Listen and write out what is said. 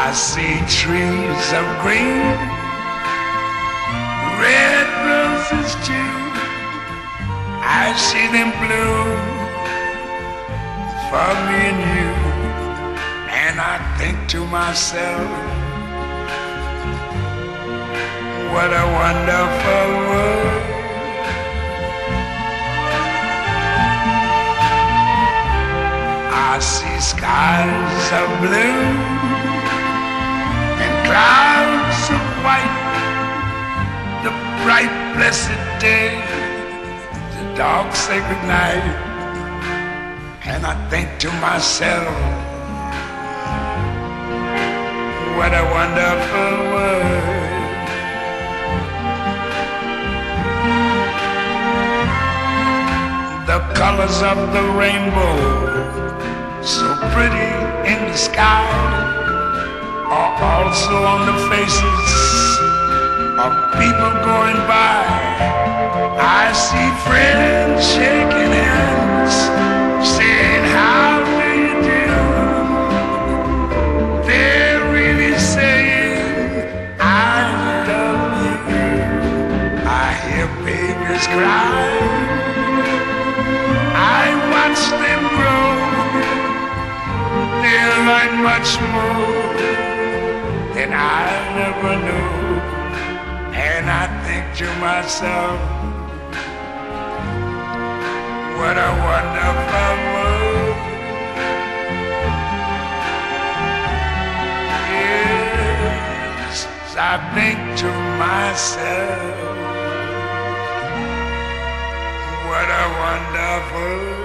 I see trees of green, red roses too. I see them bloom for me and you. And I think to myself, what a wonderful world. I see skies of blue and clouds of white, the bright blessed day, the dark sacred night. And I think to myself, what a wonderful world. The colors of the rainbow, so pretty in the sky, are also on the faces of people going by. I see friends shaking hands, saying, how do you do? They're really saying, I love you. I hear babies cry, I watch them grow. They'll learn much more than I never knew. And I think to myself, what a wonderful world. Yes, I think to myself, what a wonderful